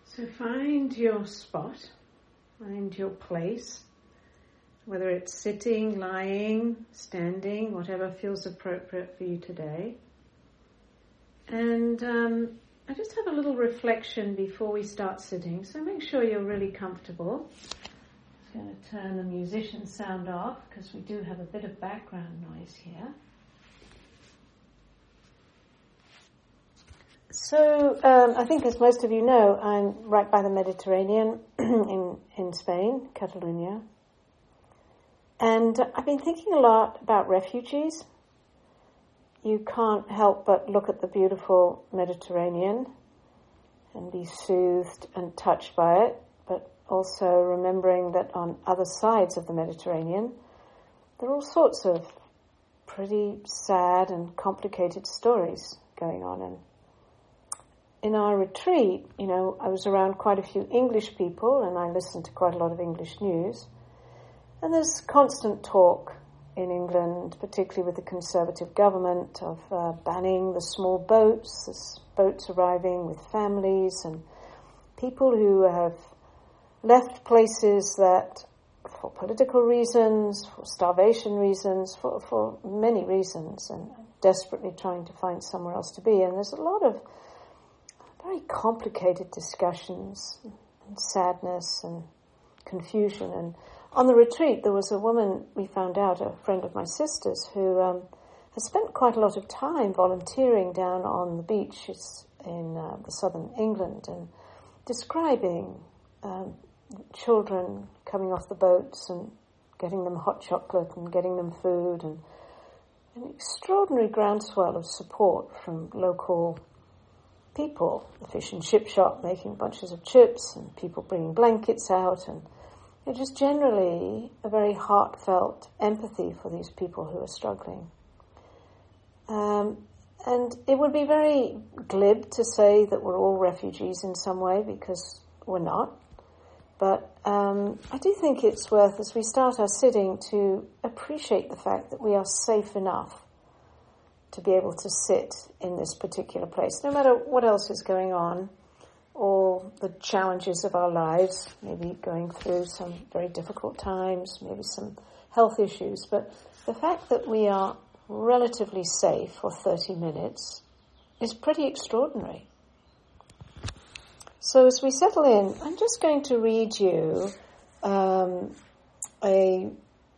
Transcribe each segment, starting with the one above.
So find your spot, find your place, whether it's sitting, lying, standing, whatever feels appropriate for you today. And I just have a little reflection before we start sitting, so make sure you're really comfortable. I'm going to turn the musician sound off because we do have a bit of background noise here. So I think, as most of you know, I'm right by the Mediterranean in Spain, Catalonia. And I've been thinking a lot about refugees. You can't help but look at the beautiful Mediterranean and be soothed and touched by it, but also remembering that on other sides of the Mediterranean, there are all sorts of pretty sad and complicated stories going on. And in our retreat, I was around quite a few English people and I listened to quite a lot of English news. And there's constant talk in England, particularly with the Conservative government, of banning the small boats, boats arriving with families and people who have left places that, for political reasons, for starvation reasons, for many reasons, and desperately trying to find somewhere else to be. And there's a lot of very complicated discussions and sadness and confusion. And on the retreat, there was a woman, we found out, a friend of my sister's, who has spent quite a lot of time volunteering down on the beaches in the southern England and describing children coming off the boats and getting them hot chocolate and getting them food, and an extraordinary groundswell of support from local people, the fish and chip shop making bunches of chips and people bringing blankets out, and just generally a very heartfelt empathy for these people who are struggling. And it would be very glib to say that we're all refugees in some way, because we're not. But I do think it's worth, as we start our sitting, to appreciate the fact that we are safe enough to be able to sit in this particular place, no matter what else is going on, or the challenges of our lives, maybe going through some very difficult times, maybe some health issues. But the fact that we are relatively safe for 30 minutes is pretty extraordinary. So as we settle in, I'm just going to read you a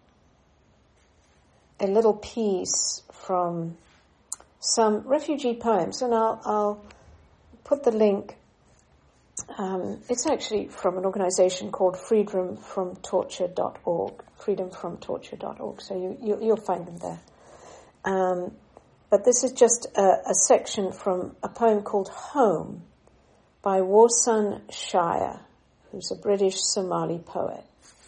little piece from some refugee poems, and I'll put the link. It's actually from an organization called freedomfromtorture.org, freedomfromtorture.org, so you'll find them there. But this is just a section from a poem called Home by Warsan Shire, who's a British Somali poet.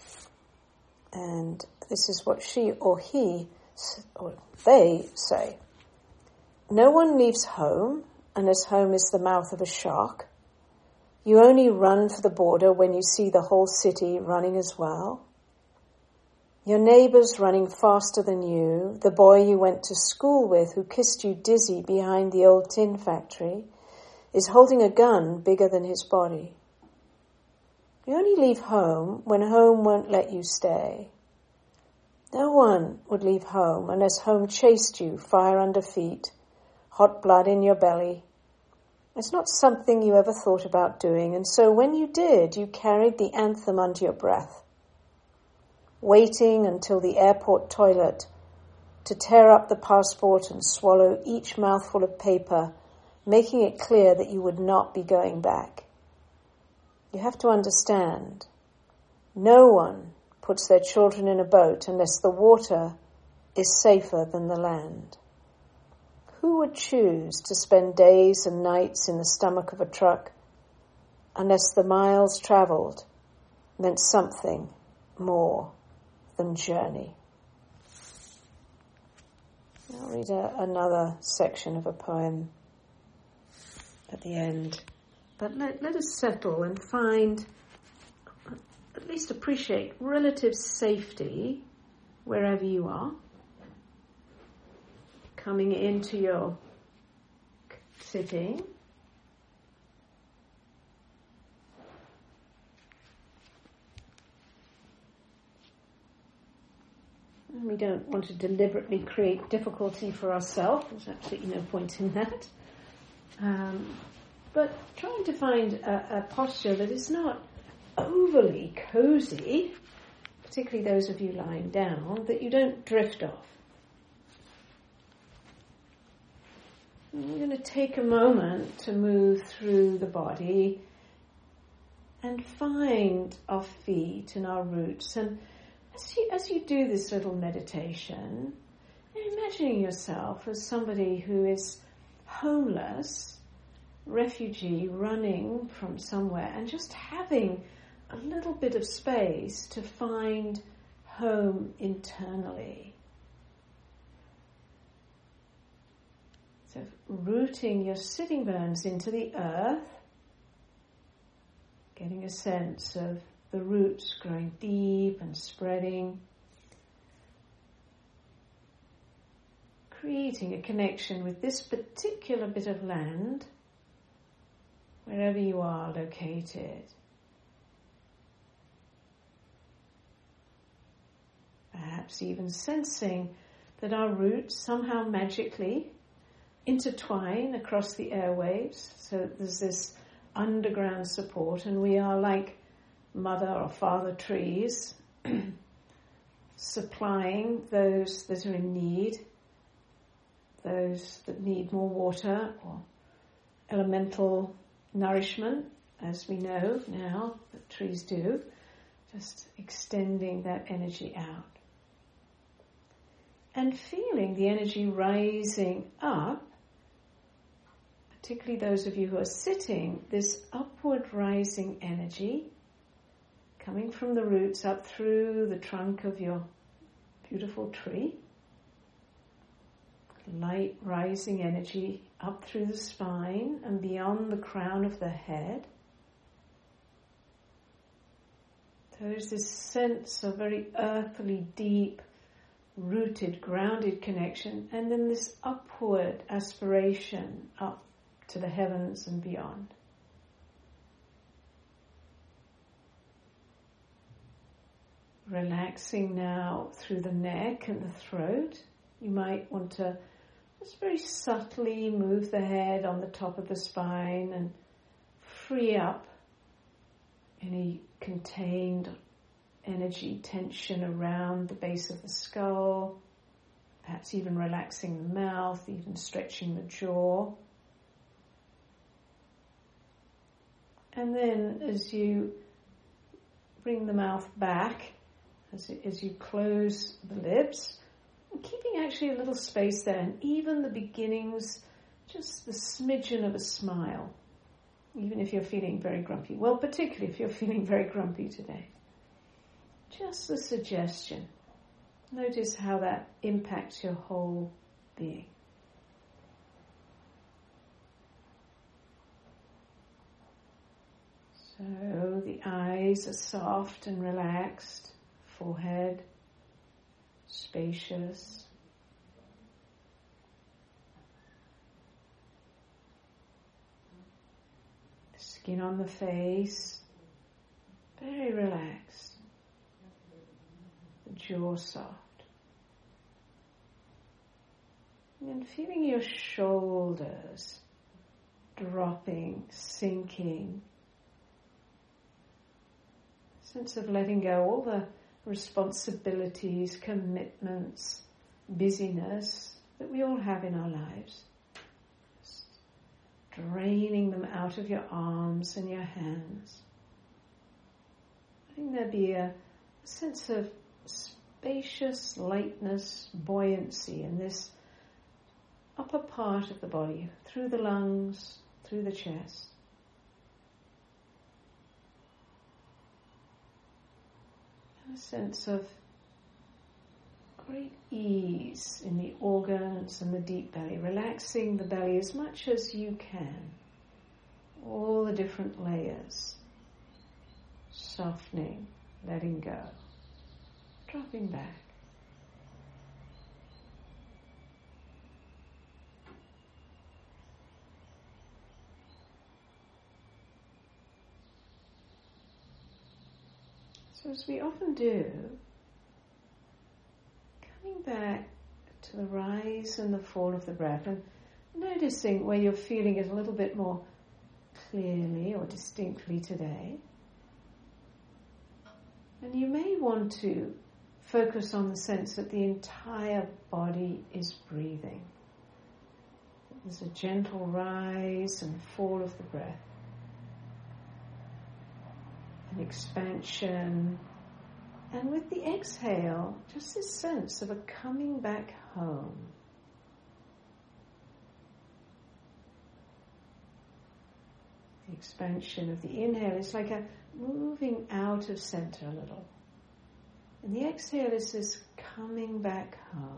And this is what she or he or they say. No one leaves home unless home is the mouth of a shark. You only run for the border when you see the whole city running as well. Your neighbour's running faster than you, the boy you went to school with who kissed you dizzy behind the old tin factory is holding a gun bigger than his body. You only leave home when home won't let you stay. No one would leave home unless home chased you, fire under feet, hot blood in your belly. It's not something you ever thought about doing, and so when you did, you carried the anthem under your breath, waiting until the airport toilet to tear up the passport and swallow each mouthful of paper, making it clear that you would not be going back. You have to understand, no one puts their children in a boat unless the water is safer than the land. Who would choose to spend days and nights in the stomach of a truck unless the miles travelled meant something more than journey? I'll read another section of a poem at the end. But let us settle and find, at least appreciate, relative safety wherever you are. Coming into your sitting. We don't want to deliberately create difficulty for ourselves. There's absolutely no point in that. But trying to find a posture that is not overly cozy, particularly those of you lying down, that you don't drift off. And we're going to take a moment to move through the body and find our feet and our roots. And as you do this little meditation, imagining yourself as somebody who is homeless, refugee, running from somewhere, and just having a little bit of space to find home internally. So rooting your sitting bones into the earth, getting a sense of the roots growing deep and spreading, creating a connection with this particular bit of land, wherever you are located. Perhaps even sensing that our roots somehow magically intertwine across the airwaves, so there's this underground support, and we are like mother or father trees, supplying those that are in need, those that need more water or elemental nourishment, as we know now that trees do, just extending that energy out. And feeling the energy rising up, particularly those of you who are sitting, this upward rising energy coming from the roots up through the trunk of your beautiful tree. Light rising energy up through the spine and beyond the crown of the head. There's this sense of very earthly, deep, rooted, grounded connection, and then this upward aspiration up to the heavens and beyond. Relaxing now through the neck and the throat. You might want to just very subtly move the head on the top of the spine and free up any contained energy, tension around the base of the skull, perhaps even relaxing the mouth, even stretching the jaw. And then as you bring the mouth back, as you close the lips, keeping actually a little space there, and even the beginnings, just the smidgen of a smile, even if you're feeling very grumpy. Well, particularly if you're feeling very grumpy today. Just a suggestion. Notice how that impacts your whole being. So the eyes are soft and relaxed, forehead spacious. Skin on the face, very relaxed. The jaw soft. And then feeling your shoulders dropping, sinking. Sense of letting go all the responsibilities, commitments, busyness that we all have in our lives. Just draining them out of your arms and your hands. Letting there be a sense of spacious lightness, buoyancy in this upper part of the body, through the lungs, through the chest. A sense of great ease in the organs and the deep belly, relaxing the belly as much as you can. All the different layers, softening, letting go, dropping back. So as we often do, coming back to the rise and the fall of the breath, and noticing where you're feeling it a little bit more clearly or distinctly today. And you may want to focus on the sense that the entire body is breathing. There's a gentle rise and fall of the breath, an expansion, and with the exhale, just this sense of a coming back home. The expansion of the inhale is like a moving out of center a little. And the exhale is this coming back home.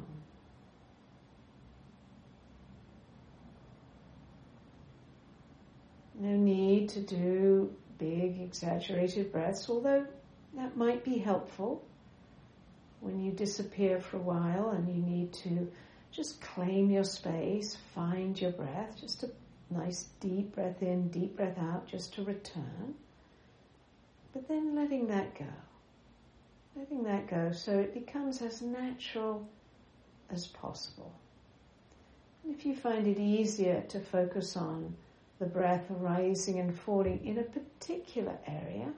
No need to do big, exaggerated breaths, although that might be helpful when you disappear for a while and you need to just claim your space, find your breath, just a nice deep breath in, deep breath out, just to return. But then letting that go so it becomes as natural as possible. And if you find it easier to focus on the breath arising and falling in a particular area,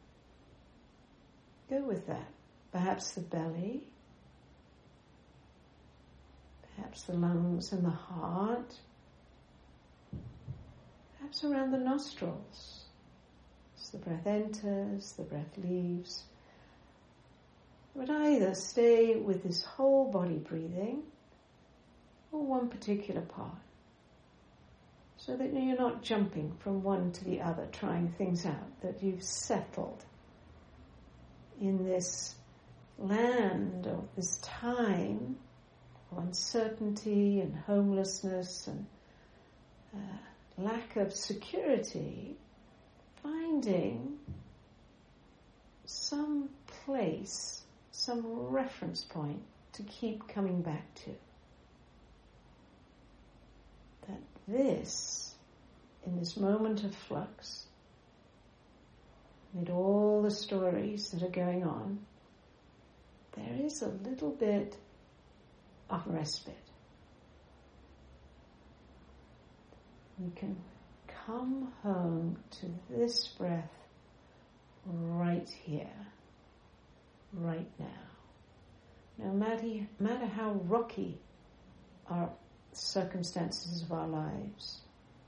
go with that. Perhaps the belly, perhaps the lungs and the heart, perhaps around the nostrils. As the breath enters, the breath leaves. But either stay with this whole body breathing or one particular part, so that you're not jumping from one to the other, trying things out, that you've settled in this land or this time of uncertainty and homelessness and lack of security, finding some place, some reference point to keep coming back to. That this, in this moment of flux, amid all the stories that are going on, there is a little bit of respite. We can come home to this breath right here, right now. No matter how rocky our circumstances of our lives,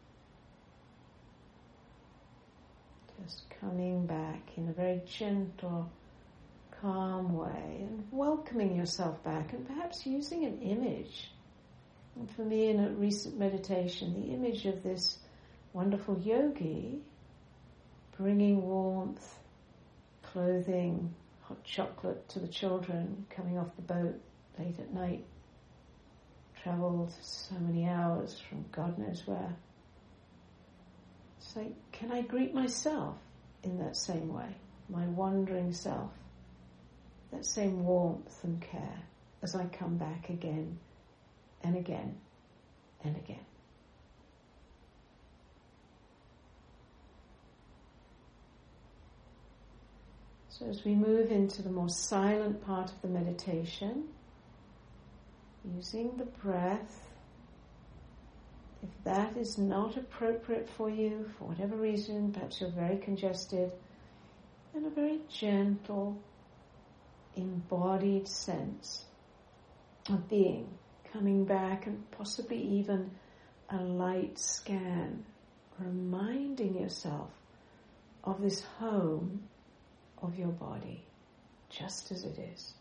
just coming back in a very gentle, calm way and welcoming yourself back, and perhaps using an image. And for me, in a recent meditation, the image of this wonderful yogi bringing warmth, clothing, hot chocolate to the children coming off the boat late at night, travelled so many hours from God knows where. It's like, can I greet myself in that same way, my wandering self, that same warmth and care as I come back again and again and again. So as we move into the more silent part of the meditation, using the breath, if that is not appropriate for you, for whatever reason, perhaps you're very congested, then a very gentle, embodied sense of being, coming back, and possibly even a light scan, reminding yourself of this home of your body, just as it is.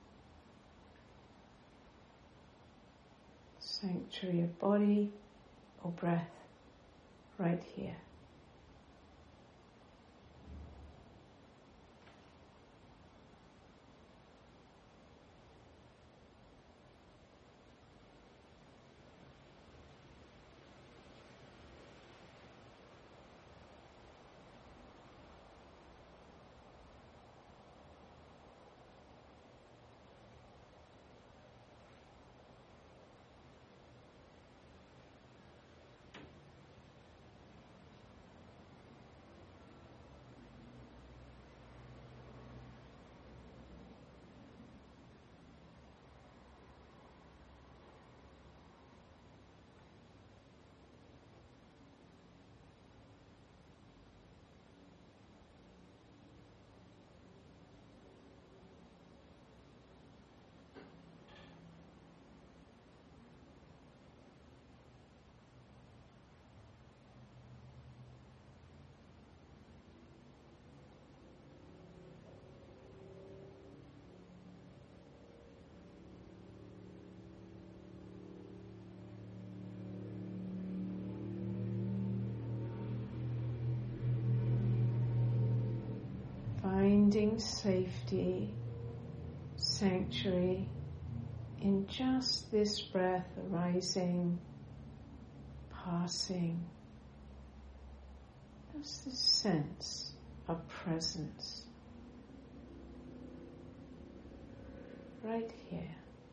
Sanctuary of body or breath right here. finding safety, sanctuary in just this breath arising, passing. Just this sense of presence right here.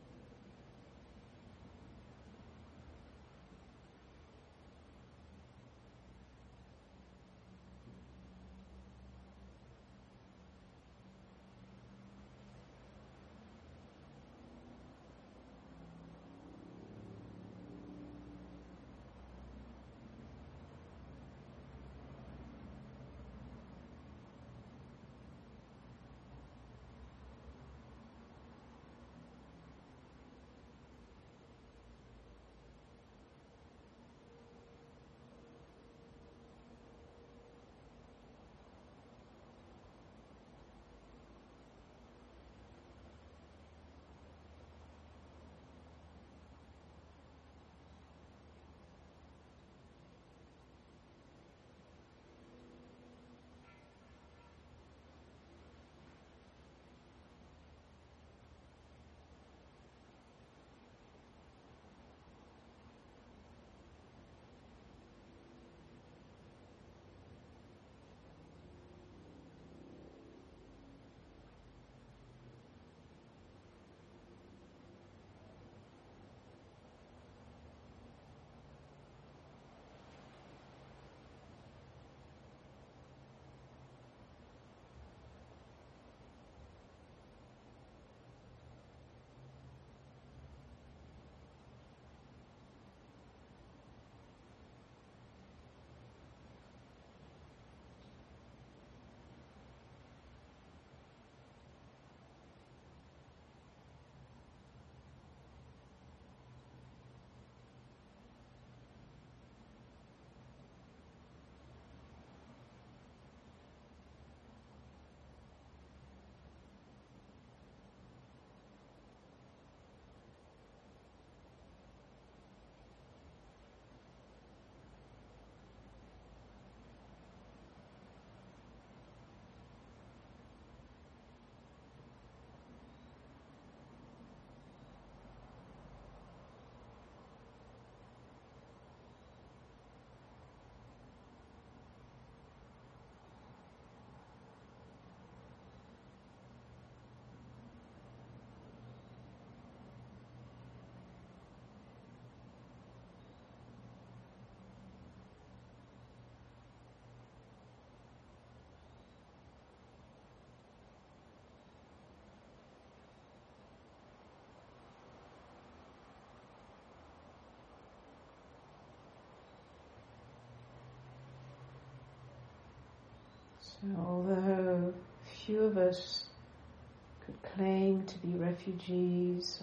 So although few of us could claim to be refugees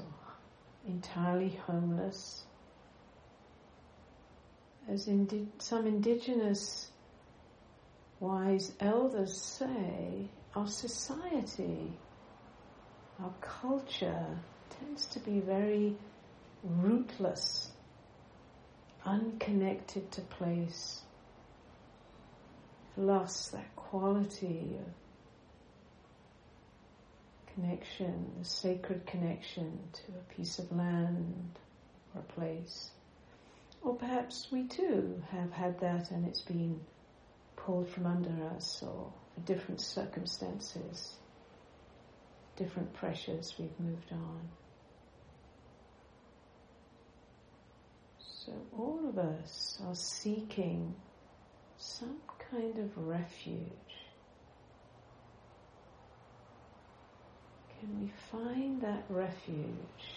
or entirely homeless, as some indigenous wise elders say, our society, our culture tends to be very rootless, unconnected to place, lost that quality of connection, the sacred connection to a piece of land or a place. Or perhaps we too have had that and it's been pulled from under us, or for different circumstances, different pressures, we've moved on. So all of us are seeking some kind of refuge. Can we find that refuge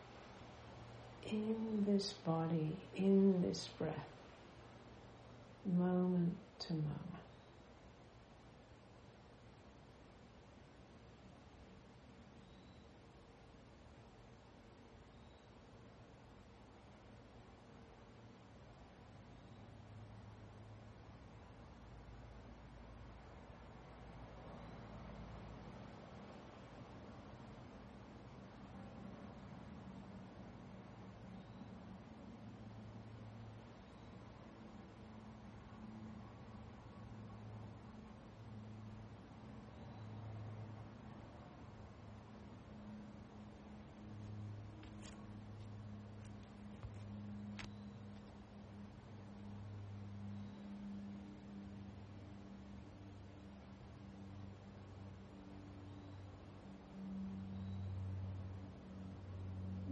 in this body, in this breath, moment to moment?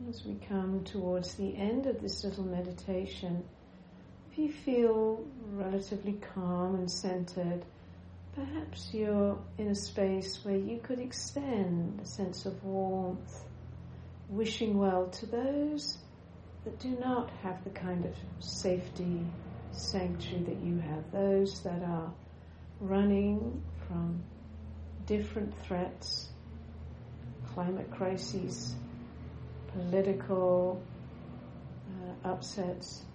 As we come towards the end of this little meditation, if you feel relatively calm and centered, perhaps you're in a space where you could extend a sense of warmth, wishing well to those that do not have the kind of safety sanctuary that you have, those that are running from different threats, climate crises, political upsets,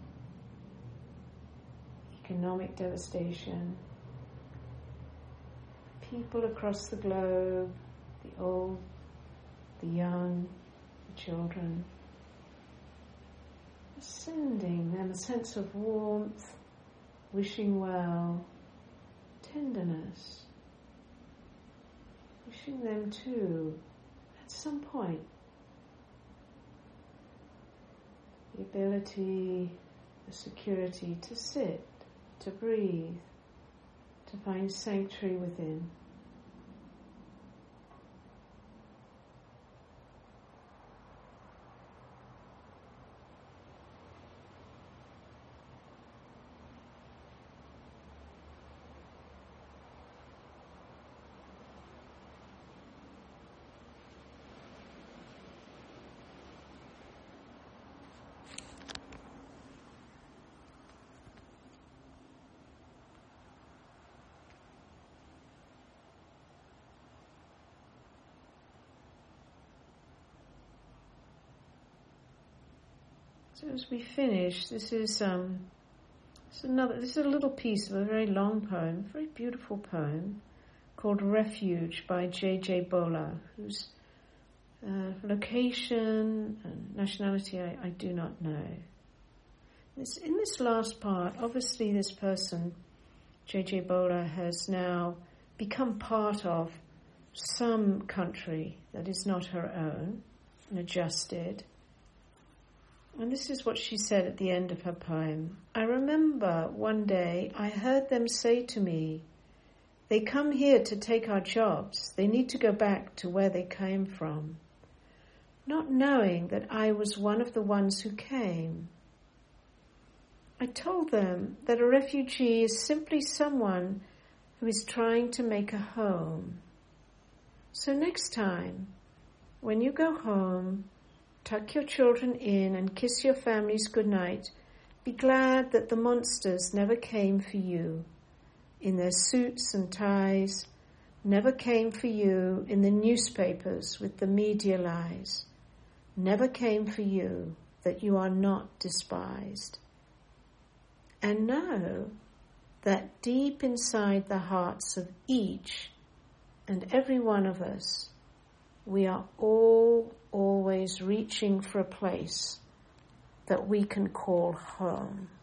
economic devastation, people across the globe, the old, the young, the children, sending them a sense of warmth, wishing well, tenderness, wishing them too, at some point, the ability, the security to sit, to breathe, to find sanctuary within. So as we finish, this is a little piece of a very long poem, a very beautiful poem, called Refuge by J.J. Bola, whose location and nationality I do not know. In this last part, obviously this person, J.J. Bola, has now become part of some country that is not her own and adjusted. And this is what she said at the end of her poem. I remember one day I heard them say to me, "They come here to take our jobs. They need to go back to where they came from," not knowing that I was one of the ones who came. I told them that a refugee is simply someone who is trying to make a home. So next time, when you go home, tuck your children in and kiss your families goodnight. Be glad that the monsters never came for you in their suits and ties, never came for you in the newspapers with the media lies, never came for you that you are not despised. And know that deep inside the hearts of each and every one of us, we are all always reaching for a place that we can call home.